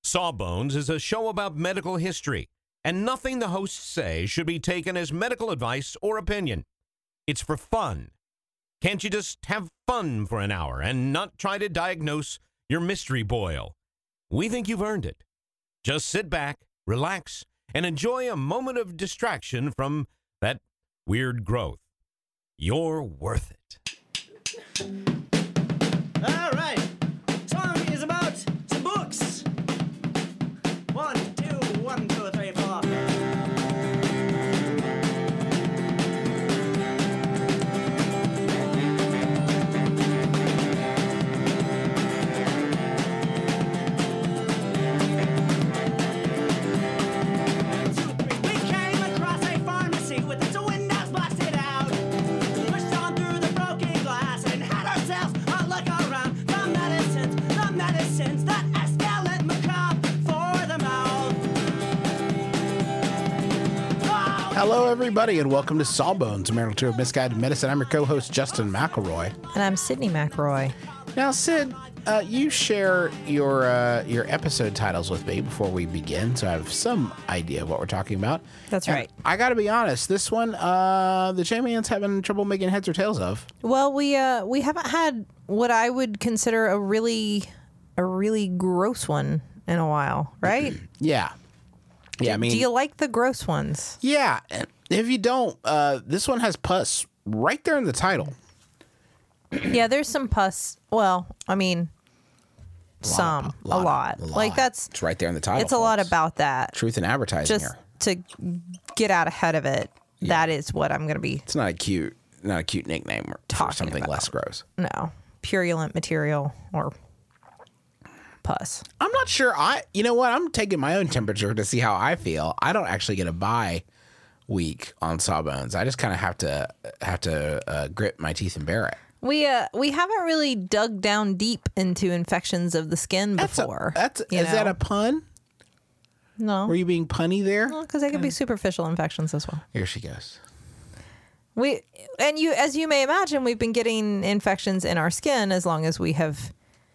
Sawbones is a show about medical history, and nothing the hosts say should be taken as medical advice or opinion. It's for fun. Can't you just have fun for an hour and not try to diagnose your mystery boil? We think you've earned it. Just sit back, relax, and enjoy a moment of distraction from that weird growth. You're worth it. All right. Song is about some books. 1, 2, 1, 2, 3, 4. We came across a pharmacy with its windows blasted out. Pushed on through the broken glass and had ourselves a look around. The medicines that escalate macabre for the mouth. Oh, Hello, everybody, and welcome to Sawbones, a marital tour of misguided medicine. I'm your co-host, Justin McElroy. And I'm Sydney McRoy. Now, Sid, you share your episode titles with me before we begin, so I have some idea of what we're talking about. That's And right. I got to be honest, this one, the J-Man's having trouble making heads or tails of. Well, we haven't had what I would consider a really gross one in a while, right? Yeah. Yeah, I mean, Do you like the gross ones? yeah. And if you don't, this one has pus right there in the title. Yeah, there's some pus. Well, I mean, a lot. Like that's It's right there in the title. it's a lot folks. about that. Truth in advertising Just here. to get out ahead of it. That is what I'm going to be. It's not a cute nickname for Talking something about. less gross. No, purulent material or pus. I'm not sure. You know what? I'm taking my own temperature to see how I feel. I don't actually get a bye week on Sawbones. I just kind of have to grit my teeth and bear it. We haven't really dug down deep into infections of the skin before. Is that a pun? No? Were you being punny there? Because they could be superficial infections as well. Here she goes. As you may imagine, we've been getting infections in our skin as long as we have,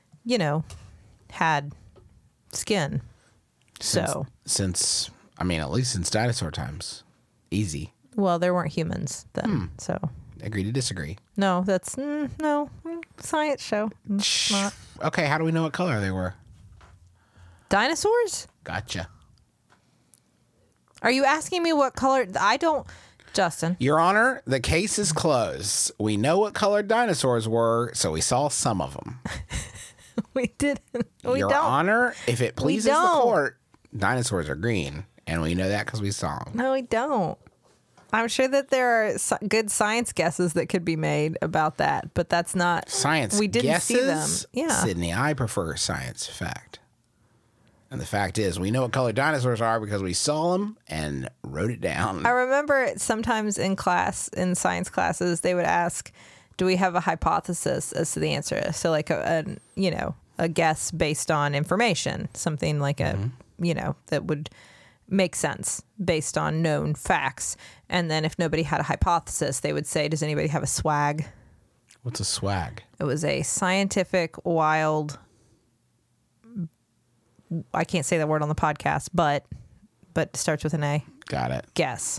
had skin. Since at least since dinosaur times. Easy. Well, there weren't humans then, so Agree to disagree. no, that's no science show. It's not Okay, how do we know what color they were? dinosaurs. Gotcha. Are you asking me what color? I don't, Justin. Your Honor, the case is closed. We know what colored dinosaurs were, so we saw some of them. We didn't. We Your don't. Honor, if it pleases the don't. court, dinosaurs are green, and we know that because we saw them. No, we don't. I'm sure that there are good science guesses that could be made about that, but that's not Science We didn't guesses? see them. Yeah. Sydney, I prefer science fact. And the fact is, we know what color dinosaurs are because we saw them and wrote it down. I remember sometimes in science classes, they would ask, "Do we have a hypothesis as to the answer?" So like a guess based on information, something like that would make sense based on known facts. And then if nobody had a hypothesis, they would say, "Does anybody have a swag?" What's a swag? It was a scientific, wild, I can't say that word on the podcast, but it starts with an A. Got it. Guess.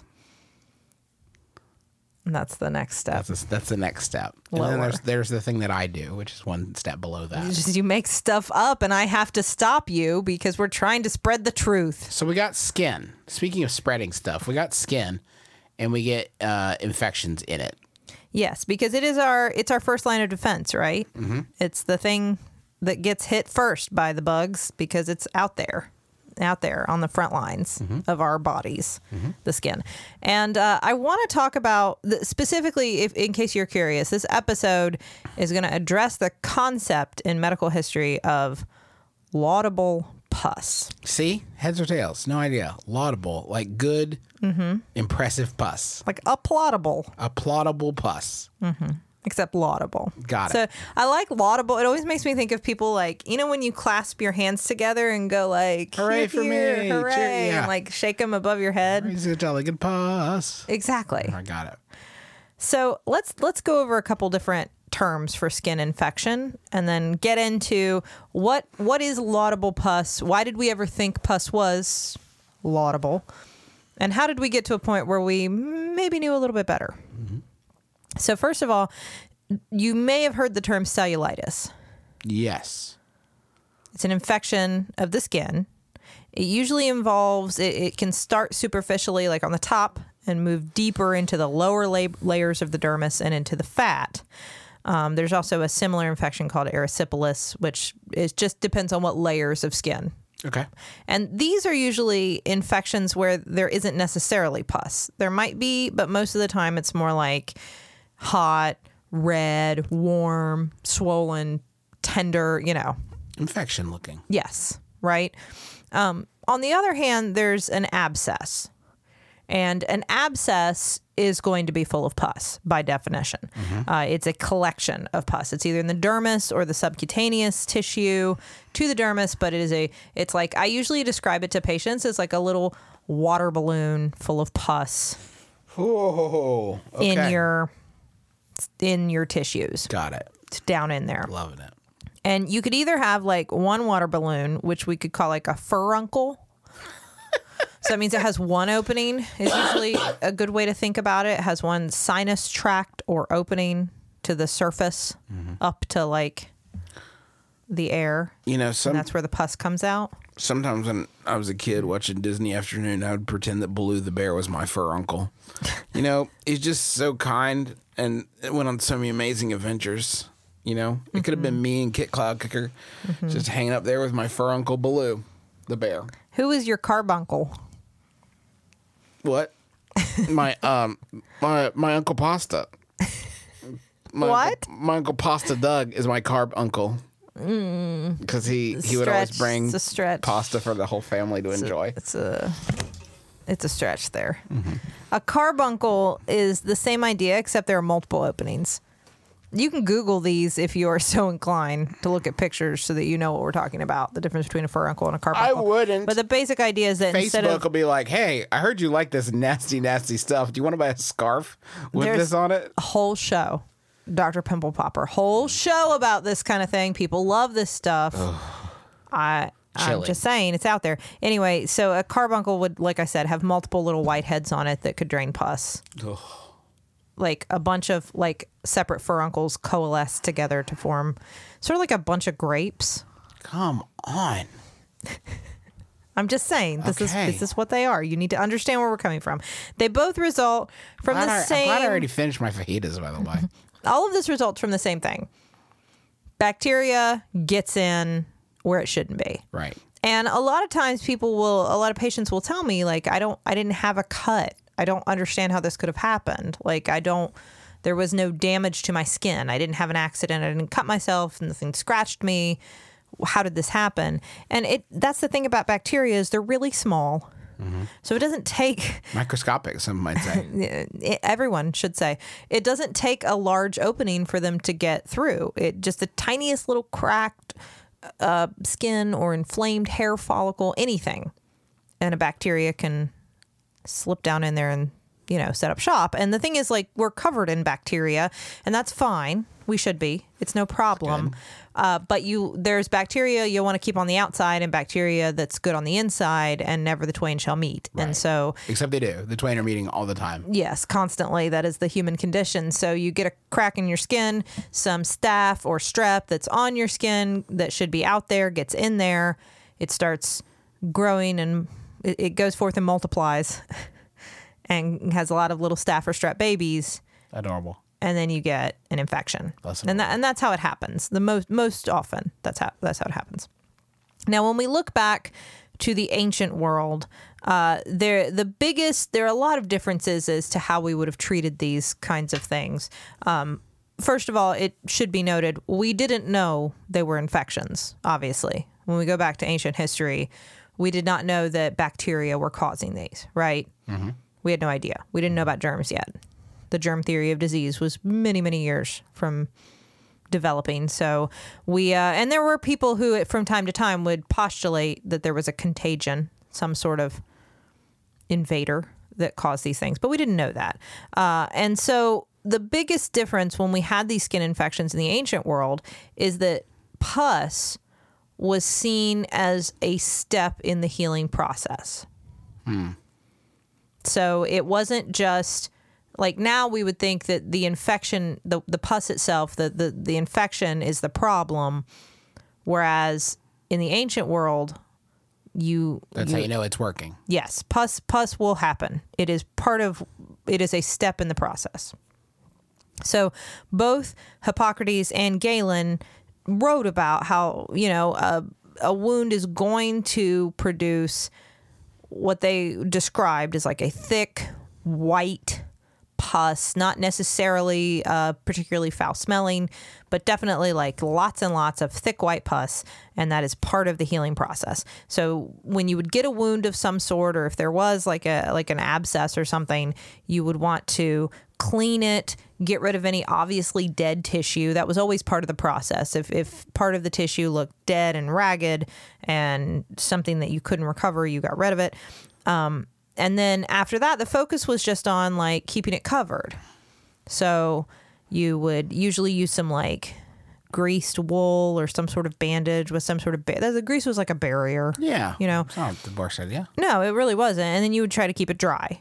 And that's the next step. That's the next step. And Lower. then there's the thing that I do, which is one step below that. You make stuff up and I have to stop you because we're trying to spread the truth. So we got skin. Speaking of spreading stuff, we got skin, and we get infections in it. Yes, because it's our first line of defense, right? Mm-hmm. It's the thing that gets hit first by the bugs because it's out there on the front lines of our bodies, the skin. And I want to talk about, specifically, in case you're curious, this episode is going to address the concept in medical history of laudable pus. See? Heads or tails? No idea. Laudable. Like good, impressive pus. Like applaudable. Applaudable pus. Except laudable. Got it. So I like laudable. It always makes me think of people like, when you clasp your hands together and go like, Hooray for "Here, me." hooray, Cheer, yeah. and like shake them above your head. He's a jolly good pus. Exactly. I got it. So let's go over a couple different terms for skin infection and then get into what is laudable pus? Why did we ever think pus was laudable? And how did we get to a point where we maybe knew a little bit better? So first of all, you may have heard the term cellulitis. Yes. It's an infection of the skin. It usually involves, it can start superficially, like on the top, and move deeper into the lower layers of the dermis and into the fat. There's also a similar infection called erysipelas, which just depends on what layers of skin. Okay. And these are usually infections where there isn't necessarily pus. There might be, but most of the time it's more like hot, red, warm, swollen, tender, Infection looking. Yes, right? On the other hand, there's an abscess. And an abscess is going to be full of pus by definition. It's a collection of pus. It's either in the dermis or the subcutaneous tissue to the dermis, but it's like, I usually describe it to patients as like a little water balloon full of pus Oh, okay. in your tissues. Got it. It's down in there. Loving it. And you could either have like one water balloon, which we could call like a furuncle. So that means it has one opening, is usually a good way to think about it. It has one sinus tract or opening to the surface up to like the air. And that's where the pus comes out. Sometimes when I was a kid watching Disney Afternoon, I would pretend that Baloo the bear was my fur uncle. He's just so kind and went on so many amazing adventures. It could have been me and Kit Cloudkicker just hanging up there with my fur uncle Baloo the bear. Who is your carbuncle? What? My Uncle Pasta. What? My Uncle Pasta Doug is my carb uncle. Because he would always bring pasta for the whole family to enjoy. It's a stretch there. A carbuncle is the same idea, except there are multiple openings. You can Google these if you are so inclined to look at pictures so that you know what we're talking about, the difference between a furuncle and a carbuncle. I wouldn't. But the basic idea is that instead of... Facebook will be like, hey, I heard you like this nasty, nasty stuff. Do you want to buy a scarf with There's this on it? A whole show, Dr. Pimple Popper, whole show about this kind of thing. People love this stuff. I'm just saying, it's out there. Anyway, so a carbuncle would, like I said, have multiple little white heads on it that could drain pus. Ugh. Like a bunch of like separate furuncles coalesce together to form sort of like a bunch of grapes. Come on. I'm just saying, this is what they are. You need to understand where we're coming from. They both result from the same... I'm glad I already finished my fajitas, by the way. All of this results from the same thing. Bacteria gets in where it shouldn't be. Right. And a lot of times a lot of patients will tell me, like, I didn't have a cut. I don't understand how this could have happened. Like, there was no damage to my skin. I didn't have an accident. I didn't cut myself. Nothing scratched me. How did this happen? And that's the thing about bacteria is they're really small. So it doesn't take... Microscopic, some might say. Everyone should say. It doesn't take a large opening for them to get through. Just the tiniest little cracked skin or inflamed hair follicle, anything. And a bacteria can slip down in there and, set up shop. And the thing is, like, we're covered in bacteria, and that's fine. We should be. It's no problem. But there's bacteria you want to keep on the outside and bacteria that's good on the inside, and never the twain shall meet. Right. And so... Except they do. The twain are meeting all the time. Yes, constantly. That is the human condition. So you get a crack in your skin, some staph or strep that's on your skin that should be out there, gets in there. It starts growing and it goes forth and multiplies and has a lot of little staph or strep babies. Adorable. And then you get an infection, and that's how it happens. The most often, that's how it happens. Now, when we look back to the ancient world, there are a lot of differences as to how we would have treated these kinds of things. First of all, it should be noted we didn't know they were infections. Obviously, when we go back to ancient history, we did not know that bacteria were causing these. Right? Mm-hmm. We had no idea. We didn't know about germs yet. The germ theory of disease was many, many years from developing. So and there were people who from time to time would postulate that there was a contagion, some sort of invader that caused these things, but we didn't know that. And so the biggest difference when we had these skin infections in the ancient world is that pus was seen as a step in the healing process. So it wasn't just like now we would think that the infection, the pus itself, the infection is the problem, whereas in the ancient world, That's how you know it's working. yes, pus will happen. It is a step in the process. So both Hippocrates and Galen wrote about how, a wound is going to produce what they described as like a thick, white pus, not necessarily particularly foul smelling, but definitely like lots and lots of thick white pus. And that is part of the healing process. So when you would get a wound of some sort, or if there was like an abscess or something, you would want to clean it, get rid of any obviously dead tissue. That was always part of the process. If part of the tissue looked dead and ragged and something that you couldn't recover, you got rid of it. And then after that, the focus was just on like keeping it covered. So you would usually use some like greased wool or some sort of bandage with some sort of the grease was like a barrier. Yeah. You know, It's not the worst idea. no, it really wasn't. And then you would try to keep it dry.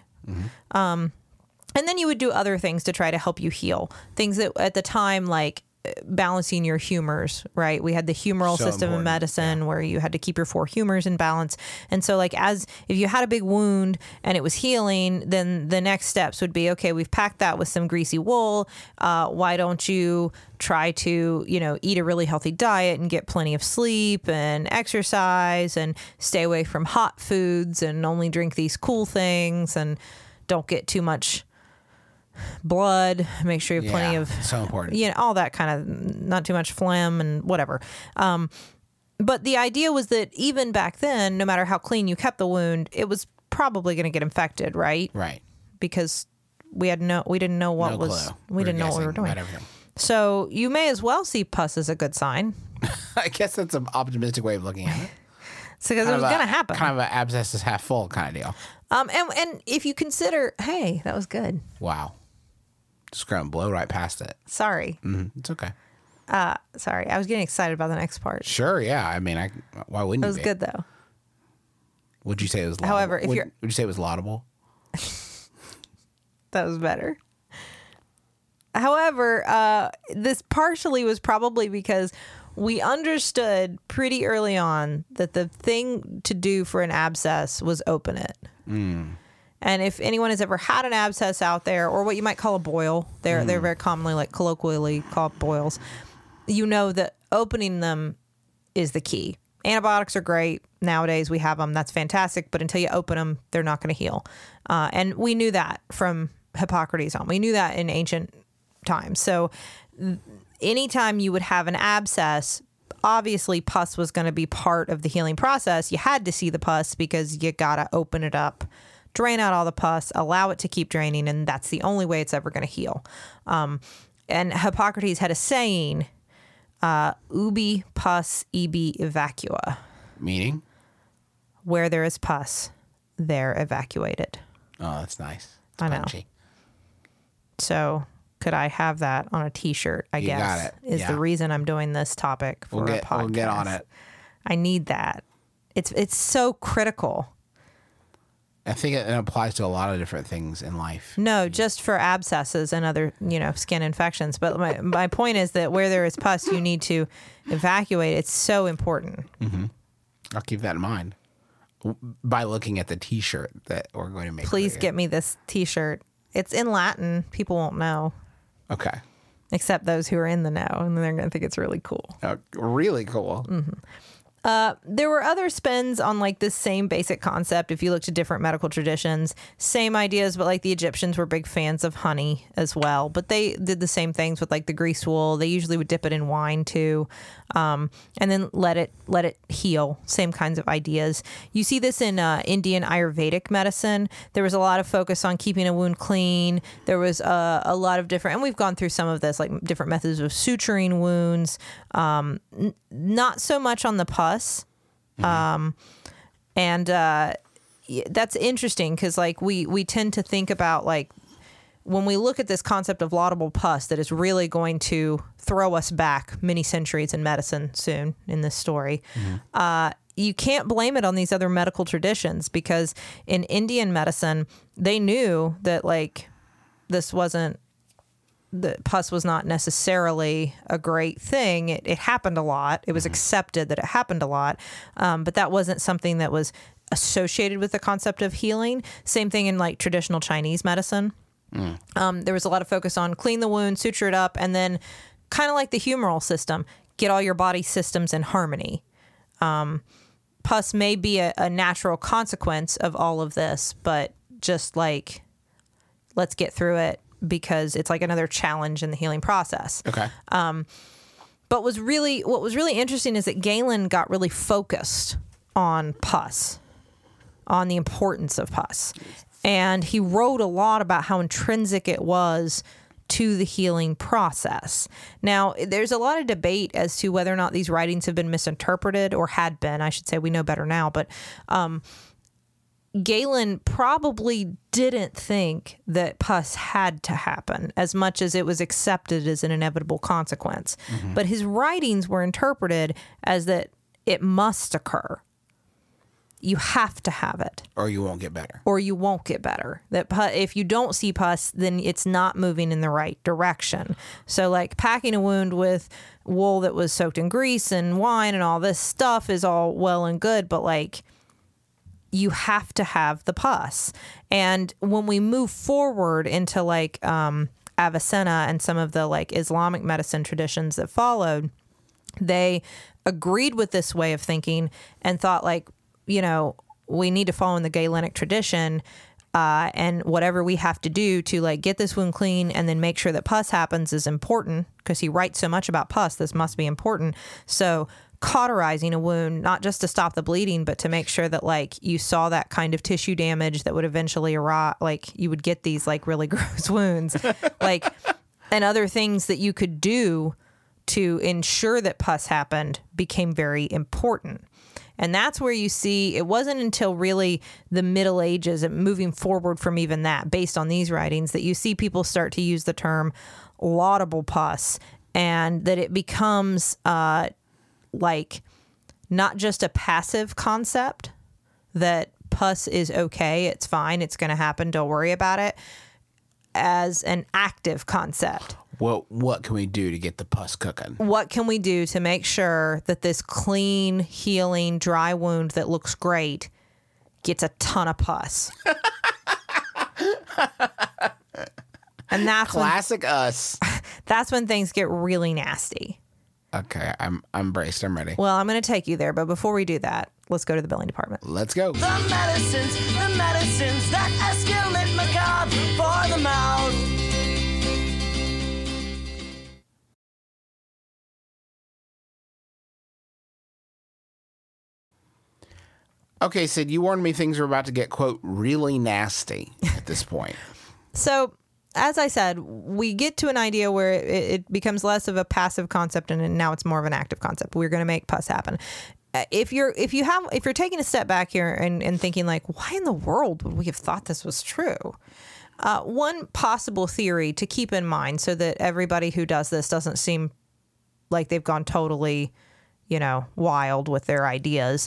And then you would do other things to try to help you heal. Things that at the time, like balancing your humors, right? We had the humoral So system in important, medicine where you had to keep your 4 humors in balance. And so like if you had a big wound and it was healing, then the next steps would be, okay, we've packed that with some greasy wool. Why don't you try to, eat a really healthy diet and get plenty of sleep and exercise and stay away from hot foods and only drink these cool things and don't get too much blood, make sure you have plenty of, so important. all that kind of, not too much phlegm and whatever. But the idea was that even back then, no matter how clean you kept the wound, it was probably going to get infected, right? Right. Because we didn't know what No was, clue. we didn't know what we were guessing doing. about everything. So you may as well see pus as a good sign. I guess that's an optimistic way of looking at it. So because it was going to happen. Kind of an abscess is half full kind of deal. And if you consider, hey, that was good. Wow. Just gonna blow right past it. Sorry. It's okay. Sorry. I was getting excited about the next part. Sure, yeah. I mean, why wouldn't It you was be? good though. Would you say it was laudable? However, if would you're- you say it was laudable? That was better. However, this partially was probably because we understood pretty early on that the thing to do for an abscess was open it. And if anyone has ever had an abscess out there, or what you might call a boil, they're very commonly, like colloquially called boils, you know that opening them is the key. Antibiotics are great. Nowadays we have them. That's fantastic. But until you open them, they're not going to heal. And we knew that from Hippocrates on. We knew that in ancient times. So anytime you would have an abscess, obviously pus was going to be part of the healing process. You had to see the pus because you got to open it up, drain out all the pus, allow it to keep draining, and that's the only way it's ever going to heal. And Hippocrates had a saying, ubi pus ibi evacua. Meaning? Where there is pus, there evacuated. Oh, that's nice. It's I know. punchy. So could I have that on a T-shirt, I You guess, got it. is Yeah. the reason I'm doing this topic for a podcast. We'll get on it. I need that. It's so critical. I think it applies to a lot of different things in life. No, just for abscesses and other, skin infections. But my point is that where there is pus, you need to evacuate. It's so important. I'll keep that in mind by looking at the T-shirt that we're going to make. Please later. get me this T-shirt. It's in Latin. People won't know, Okay. except those who are in the know, and they're going to think it's really cool. Really cool. There were other spins on like this same basic concept. If you look to different medical traditions, same ideas, but like the Egyptians were big fans of honey as well. But they did the same things with like the grease wool. They usually would dip it in wine too, and then let it heal. Same kinds of ideas. You see this in Indian Ayurvedic medicine. There was a lot of focus on keeping a wound clean. There was a lot of different, and we've gone through some of this, like different methods of suturing wounds. Not so much on the pus. And that's interesting because like we tend to think about like when we look at this concept of laudable pus that is really going to throw us back many centuries in medicine soon in this story, you can't blame it on these other medical traditions, because in Indian medicine, they knew that like this wasn't, the pus was not necessarily a great thing. It happened a lot. It was accepted that it happened a lot, but that wasn't something that was associated with the concept of healing. Same thing in like traditional Chinese medicine. There was a lot of focus on clean the wound, suture it up, and then kind of like the humoral system, get all your body systems in harmony. Pus may be a natural consequence of all of this, but just like, let's get through it, because it's like another challenge in the healing process. Okay. But what was really interesting is that Galen got really focused on pus, on the importance of pus. And he wrote a lot about how intrinsic it was to the healing process. Now, there's a lot of debate as to whether or not these writings have been misinterpreted, or had been. I should say, we know better now, but Galen probably didn't think that pus had to happen as much as it was accepted as an inevitable consequence. But his writings were interpreted as that it must occur. You have to have it, Or you won't get better. or you won't get better. That if you don't see pus, then it's not moving in the right direction. So like packing a wound with wool that was soaked in grease and wine and all this stuff is all well and good, but like, you have to have the pus. And when we move forward into like Avicenna and some of the like Islamic medicine traditions that followed, they agreed with this way of thinking and thought like, you know, we need to follow in the Galenic tradition, and whatever we have to do to like get this wound clean and then make sure that pus happens is important, because he writes so much about pus. This must be important. So cauterizing a wound, not just to stop the bleeding, but to make sure that like you saw that kind of tissue damage that would eventually arise, like you would get these like really gross wounds, like, and other things that you could do to ensure that pus happened became very important. And that's where you see, it wasn't until really the Middle Ages and moving forward from even that, based on these writings, that you see people start to use the term laudable pus, and that it becomes like not just a passive concept that pus is okay, it's fine, it's going to happen, don't worry about it, as an active concept. Well, what can we do to get the pus cooking? What can we do to make sure that this clean, healing, dry wound that looks great gets a ton of pus? And that's Classic us. that's when things get really nasty. Okay, I'm braced. I'm ready. Well, I'm going to take you there, but before we do that, let's go to the billing department. Let's go. The medicines that escalate macabre for the mouth. Okay, Sid, you warned me things were about to get, quote, really nasty at this point. So, as I said, we get to an idea where it becomes less of a passive concept, and now it's more of an active concept. We're going to make pus happen. If you're taking a step back here and thinking like, why in the world would we have thought this was true? One possible theory to keep in mind, so that everybody who does this doesn't seem like they've gone totally, wild with their ideas.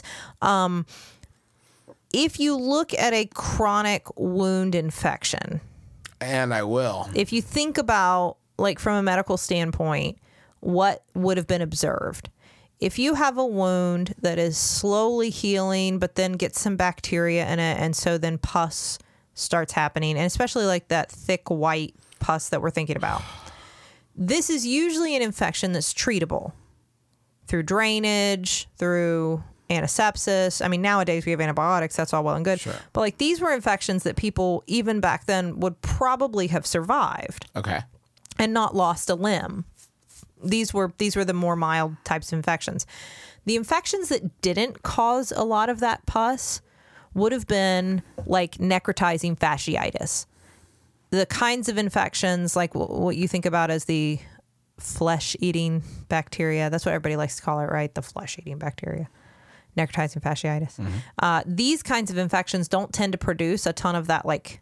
If you look at a chronic wound infection, And I will. if you think about, like, from a medical standpoint, what would have been observed? If you have a wound that is slowly healing, but then gets some bacteria in it, and so then pus starts happening, and especially like that thick white pus that we're thinking about, this is usually an infection that's treatable through drainage, through antisepsis. I mean, nowadays we have antibiotics, that's all well and good. Sure. But like, these were infections that people even back then would probably have survived Okay. and not lost a limb. These were the more mild types of infections. The infections that didn't cause a lot of that pus would have been like necrotizing fasciitis. The kinds of infections like what you think about as the flesh-eating bacteria. That's what everybody likes to call it, right? The flesh-eating bacteria. Necrotizing fasciitis. These kinds of infections don't tend to produce a ton of that like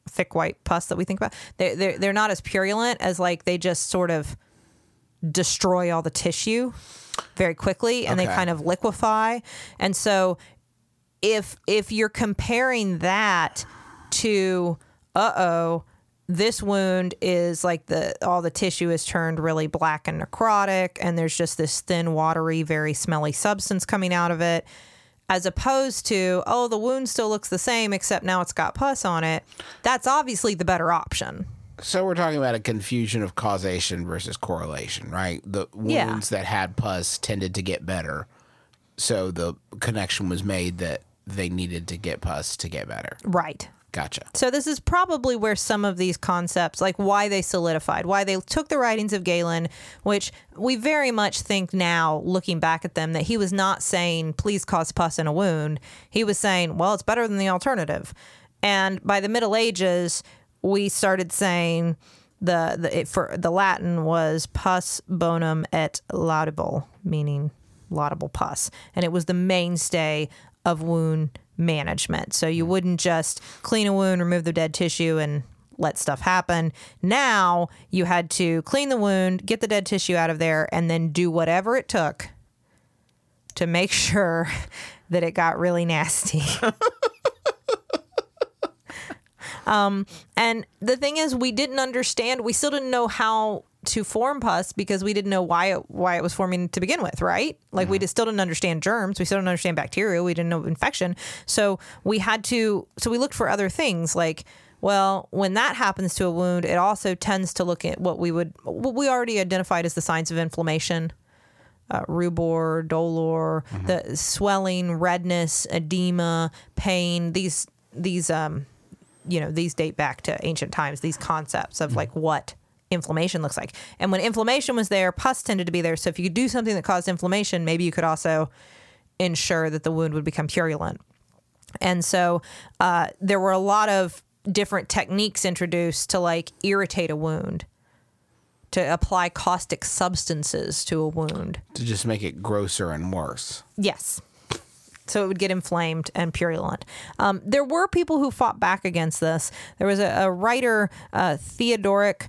thick white pus that we think about. They're not as purulent as like they just sort of destroy all the tissue very quickly and they Okay. kind of liquefy. And so if you're comparing that to this wound is like all the tissue is turned really black and necrotic and there's just this thin, watery, very smelly substance coming out of it, as opposed to, the wound still looks the same except now it's got pus on it. That's obviously the better option. So we're talking about a confusion of causation versus correlation, right? The wounds that had pus tended to get better. So the connection was made that they needed to get pus to get better. Right. Gotcha. So this is probably where some of these concepts, like why they solidified, why they took the writings of Galen, which we very much think now, looking back at them, that he was not saying, please cause pus in a wound. He was saying, well, it's better than the alternative. And by the Middle Ages, we started saying the Latin was pus bonum et laudable, meaning laudable pus. And it was the mainstay of wound management. So you wouldn't just clean a wound, remove the dead tissue, and let stuff happen. Now you had to clean the wound, get the dead tissue out of there, and then do whatever it took to make sure that it got really nasty. And the thing is, we didn't understand. We still didn't know how to form pus because we didn't know why it was forming to begin with, right? Like we still didn't understand germs. We still didn't understand bacteria. We didn't know infection. So we looked for other things like, well, when that happens to a wound, it also tends to look at what we already identified as the signs of inflammation. Rubor, dolor, the swelling, redness, edema, pain, these date back to ancient times, these concepts of like what inflammation looks like. And when inflammation was there, pus tended to be there. So if you could do something that caused inflammation, maybe you could also ensure that the wound would become purulent. And so there were a lot of different techniques introduced to like irritate a wound, to apply caustic substances to a wound. To just make it grosser and worse. Yes. So it would get inflamed and purulent. There were people who fought back against this. There was a writer, Theodoric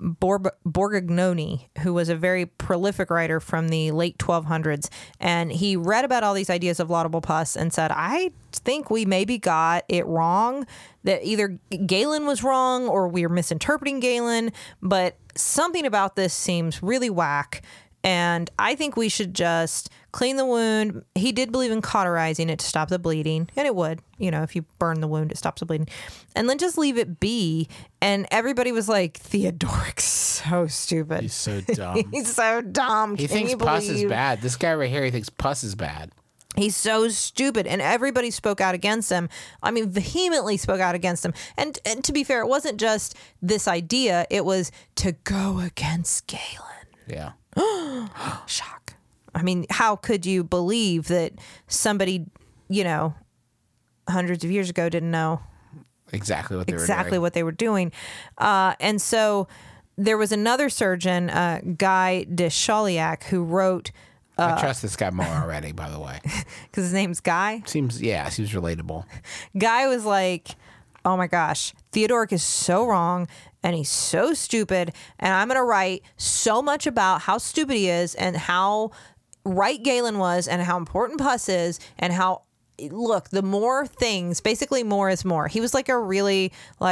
Borgognoni, who was a very prolific writer from the late 1200s. And he read about all these ideas of laudable pus and said, I think we maybe got it wrong, that either Galen was wrong or we were misinterpreting Galen, but something about this seems really whack. And I think we should just clean the wound. He did believe in cauterizing it to stop the bleeding. And it would. If you burn the wound, it stops the bleeding. And then just leave it be. And everybody was like, Theodoric's so stupid. He's so dumb. He's so dumb. He thinks pus is bad. This guy right here, he thinks pus is bad. He's so stupid. And everybody spoke out against him. I mean, vehemently spoke out against him. And to be fair, it wasn't just this idea. It was to go against Galen. Yeah. Shock. I mean, how could you believe that somebody, hundreds of years ago didn't know Exactly what they were doing? And so there was another surgeon, Guy de Chauliac, who wrote... I trust this guy more already, by the way. Because his name's Guy? Seems relatable. Guy was like, oh my gosh, Theodoric is so wrong and he's so stupid. And I'm going to write so much about how stupid he is and how right Galen was and how important pus is and how, look, the more things, basically more is more. He was like a really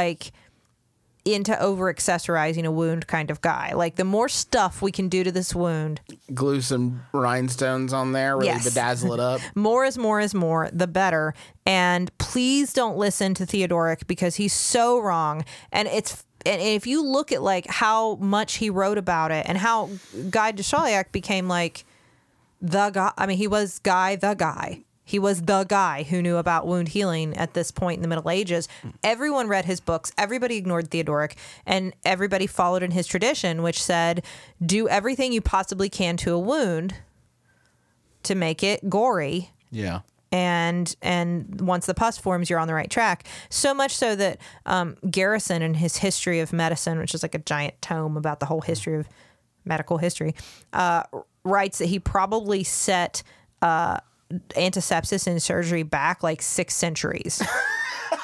into over accessorizing a wound kind of guy. Like the more stuff we can do to this wound. Glue some rhinestones on there, really Yes. bedazzle it up. More is more, the better. And please don't listen to Theodoric because he's so wrong. And if you look at how much he wrote about it and how Guy de Chauliac became the guy. I mean, he was Guy the guy. He was the guy who knew about wound healing at this point in the Middle Ages. Everyone read his books. Everybody ignored Theodoric. And everybody followed in his tradition, which said, do everything you possibly can to a wound to make it gory. Yeah. And once the pus forms, you're on the right track. So much so that Garrison, in his History of Medicine, which is like a giant tome about the whole history of medical history, writes that he probably set... antisepsis and surgery back 6 centuries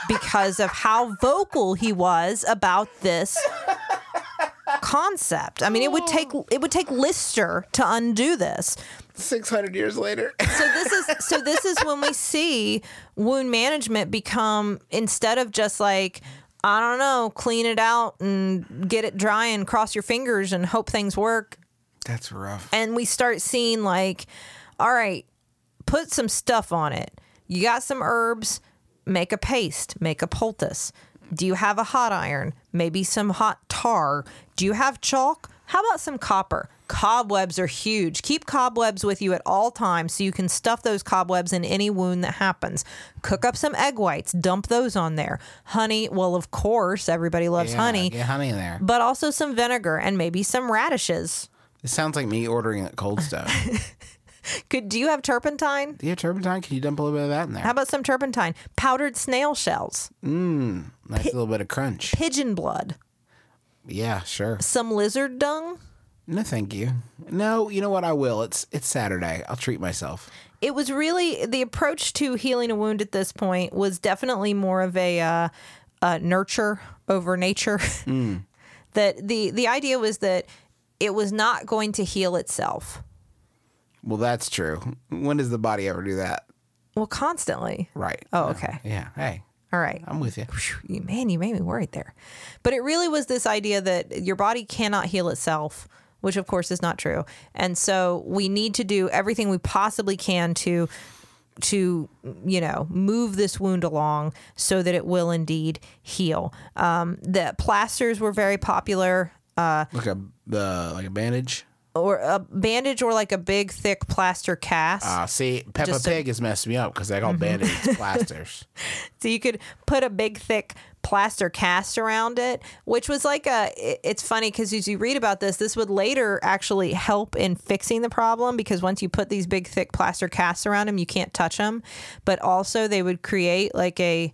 because of how vocal he was about this concept. I mean, it would take Lister to undo this. 600 years later. So this is when we see wound management become, instead of just like, I don't know, clean it out and get it dry and cross your fingers and hope things work. That's rough. And we start seeing like, all right, put some stuff on it. You got some herbs, make a paste, make a poultice. Do you have a hot iron? Maybe some hot tar. Do you have chalk? How about some copper? Cobwebs are huge. Keep cobwebs with you at all times so you can stuff those cobwebs in any wound that happens. Cook up some egg whites. Dump those on there. Honey, well, of course, everybody loves honey. Get honey in there. But also some vinegar and maybe some radishes. It sounds like me ordering at Cold Stone. Do you have turpentine? Do you have turpentine? Can you dump a little bit of that in there? How about some turpentine? Powdered snail shells. Nice little bit of crunch. Pigeon blood. Yeah, sure. Some lizard dung. No, thank you. No, you know what? I will. It's Saturday. I'll treat myself. It was really, the approach to healing a wound at this point was definitely more of a nurture over nature. That the idea was that it was not going to heal itself. Well, that's true. When does the body ever do that? Well, constantly. Right. Oh, okay. Yeah. Hey, All right. I'm with you. Man, you made me worried there. But it really was this idea that your body cannot heal itself, which of course is not true. And so we need to do everything we possibly can to move this wound along so that it will indeed heal. The plasters were very popular. Like a bandage. Or a bandage, or like a big thick plaster cast. See, Peppa Pig has messed me up because they call bandages plasters. So you could put a big thick plaster cast around it, which was like it's funny because as you read about this would later actually help in fixing the problem, because once you put these big thick plaster casts around them, you can't touch them. But also they would create like a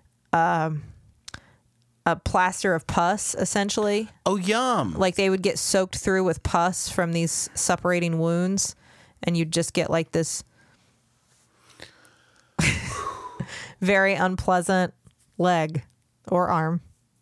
plaster of pus, essentially. Oh, yum. Like they would get soaked through with pus from these suppurating wounds, and you'd just get like this very unpleasant leg or arm.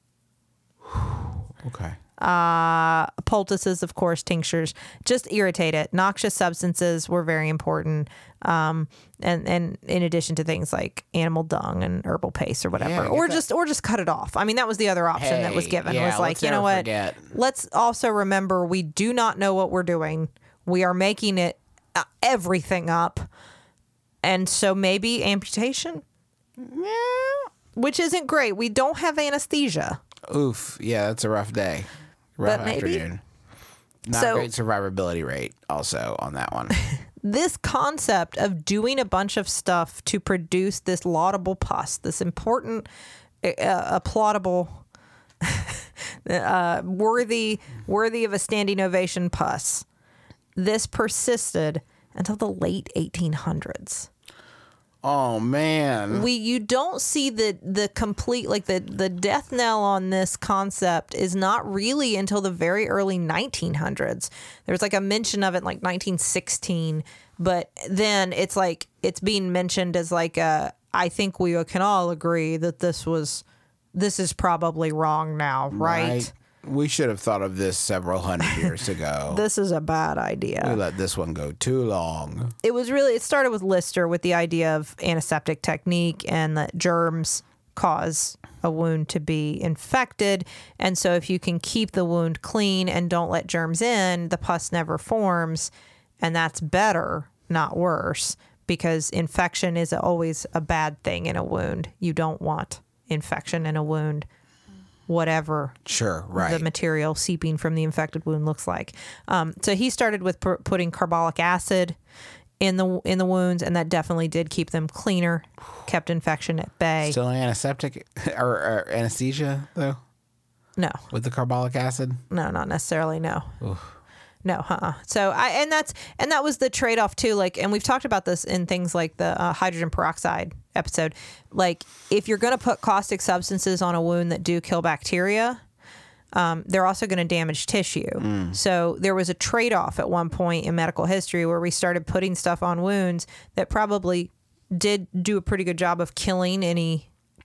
Okay. Poultices, of course, tinctures, just irritate it. Noxious substances were very important. And in addition to things like animal dung and herbal paste or whatever, or just cut it off. I mean, that was the other option that was given. Was like, you know what? Forget. Let's also remember we do not know what we're doing. We are making it everything up, and so maybe amputation. Yeah. Which isn't great. We don't have anesthesia. Oof. Yeah, that's a rough day. Rough But maybe. afternoon. Not great survivability rate also on that one. This concept of doing a bunch of stuff to produce this laudable pus, this important, applaudable, worthy of a standing ovation pus, this persisted until the late 1800s. Oh man. You don't see the complete, like the death knell on this concept is not really until the very early 1900s. There's like a mention of it in like 1916, but then it's like it's being mentioned as like I think we can all agree that this is probably wrong now, right? We should have thought of this several hundred years ago. This is a bad idea. We let this one go too long. It started with Lister with the idea of antiseptic technique and that germs cause a wound to be infected. And so if you can keep the wound clean and don't let germs in, the pus never forms. And that's better, not worse, because infection is always a bad thing in a wound. You don't want infection in a wound, whatever the material seeping from the infected wound looks like. So he started with putting carbolic acid in the wounds, and that definitely did keep them cleaner, kept infection at bay. Still antiseptic or anesthesia though? No. With the carbolic acid? No, not necessarily. No. Oof. No, So that was the trade-off too. Like, and we've talked about this in things like the hydrogen peroxide episode. Like, if you're going to put caustic substances on a wound that do kill bacteria, they're also going to damage tissue. So there was a trade-off at one point in medical history where we started putting stuff on wounds that probably did do a pretty good job of killing any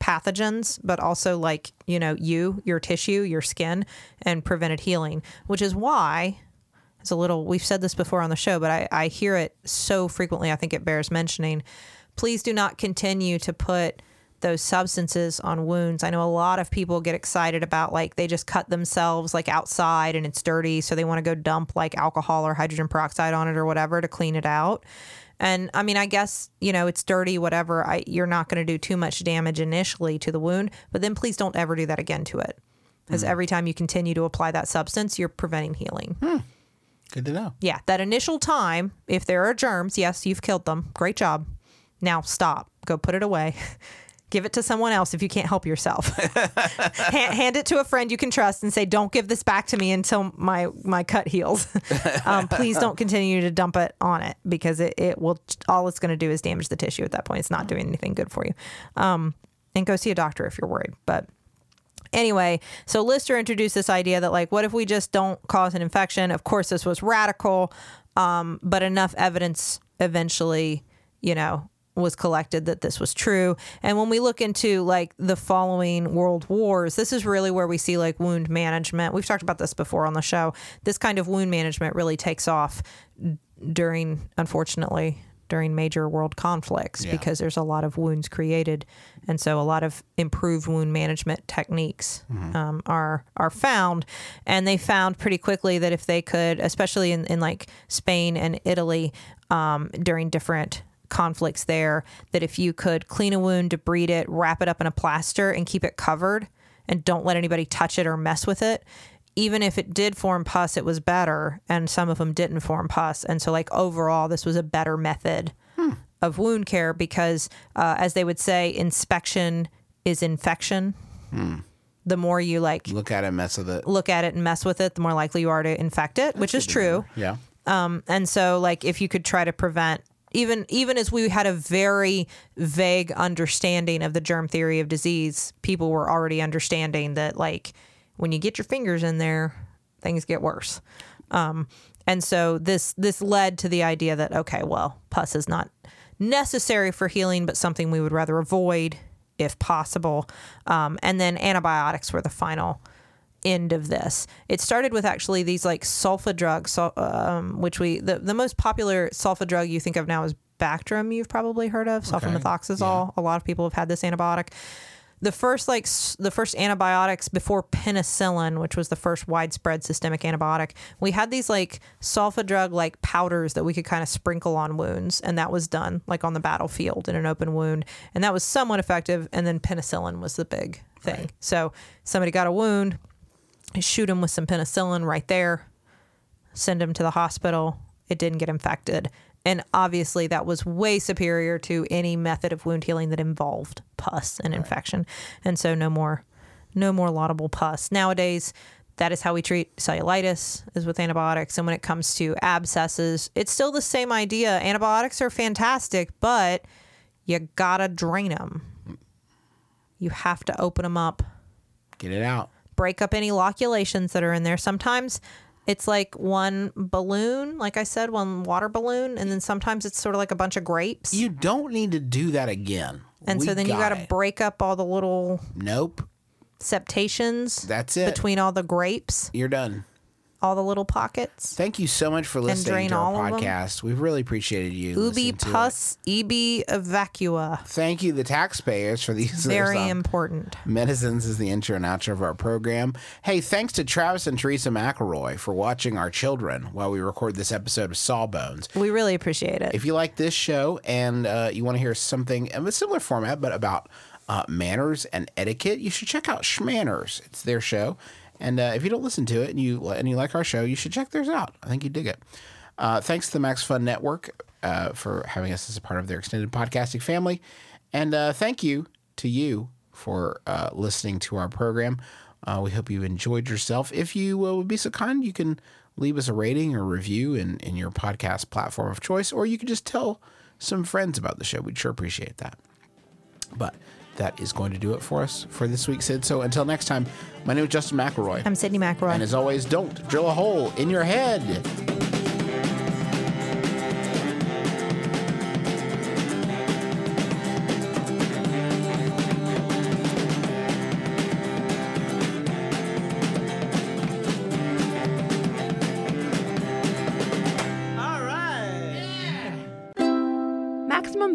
pathogens, but also like, your tissue, your skin, and prevented healing, which is why we've said this before on the show, but I hear it so frequently. I think it bears mentioning. Please do not continue to put those substances on wounds. I know a lot of people get excited about like they just cut themselves like outside and it's dirty, so they want to go dump like alcohol or hydrogen peroxide on it or whatever to clean it out. And I mean, I guess, it's dirty, whatever. You're not going to do too much damage initially to the wound, but then please don't ever do that again to it. Because every time you continue to apply that substance, you're preventing healing. Good to know. Yeah, that initial time, if there are germs, yes, you've killed them. Great job. Now stop. Go put it away. Give it to someone else if you can't help yourself. Hand it to a friend you can trust and say, don't give this back to me until my cut heals. Please don't continue to dump it on it, because it will, all it's going to do is damage the tissue at that point. It's not doing anything good for you. And go see a doctor if you're worried. But anyway, so Lister introduced this idea that like, what if we just don't cause an infection? Of course, this was radical, but enough evidence eventually, was collected that this was true. And when we look into like the following world wars, this is really where we see like wound management. We've talked about this before on the show. This kind of wound management really takes off unfortunately, during major world conflicts, because there's a lot of wounds created. And so a lot of improved wound management techniques are found. And they found pretty quickly that if they could, especially in like Spain and Italy, during different conflicts there, that if you could clean a wound, debride it, wrap it up in a plaster and keep it covered and don't let anybody touch it or mess with it, even if it did form pus, it was better. And some of them didn't form pus. And so like overall, this was a better method of wound care because as they would say, inspection is infection. The more you like look at it and mess with it, the more likely you are to infect it, which is true. Yeah. And so like if you could try to prevent, even as we had a very vague understanding of the germ theory of disease, people were already understanding that like when you get your fingers in there, things get worse. And so this led to the idea that, okay, well, pus is not necessary for healing, but something we would rather avoid if possible. And then antibiotics were the final end of this. It started with actually these like sulfa drugs, which the most popular sulfa drug you think of now is Bactrim. You've probably heard of sulfamethoxazole. A lot of people have had this antibiotic. The first antibiotics before penicillin, which was the first widespread systemic antibiotic, we had these like sulfa drug like powders that we could kind of sprinkle on wounds, and that was done like on the battlefield in an open wound, and that was somewhat effective. And then penicillin was the big thing. Right. So somebody got a wound, shoot them with some penicillin right there, send them to the hospital. It didn't get infected. And obviously that was way superior to any method of wound healing that involved pus and infection. And so no more laudable pus. Nowadays, that is how we treat cellulitis, is with antibiotics. And when it comes to abscesses, it's still the same idea. Antibiotics are fantastic, but you gotta drain them. You have to open them up. Get it out. Break up any loculations that are in there. Sometimes it's like one balloon, like I said, one water balloon, and then sometimes it's sort of like a bunch of grapes. You don't need to do that again. And so then you got to break up all the little septations. That's it. Between all the grapes. You're done. All the little pockets. Thank you so much for listening to our podcast. We've really appreciated you. Ubi pus ibi evacua. Thank you, the taxpayers, for these. Very important. Medicines is the intro and outro of our program. Hey, thanks to Travis and Teresa McElroy for watching our children while we record this episode of Sawbones. We really appreciate it. If you like this show and you want to hear something in a similar format, but about manners and etiquette, you should check out Schmanners. It's their show. And if you don't listen to it and you like our show, you should check theirs out. I think you'd dig it. Thanks to the Max Fun Network for having us as a part of their extended podcasting family. And thank you to you for listening to our program. We hope you enjoyed yourself. If you would be so kind, you can leave us a rating or review in your podcast platform of choice, or you can just tell some friends about the show. We'd sure appreciate that. But that is going to do it for us for this week, Sid. So until next time, my name is Justin McElroy. I'm Sydney McElroy. And as always, don't drill a hole in your head.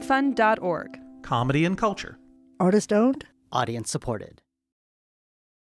Fund.org. Comedy and culture. Artist owned. Audience supported.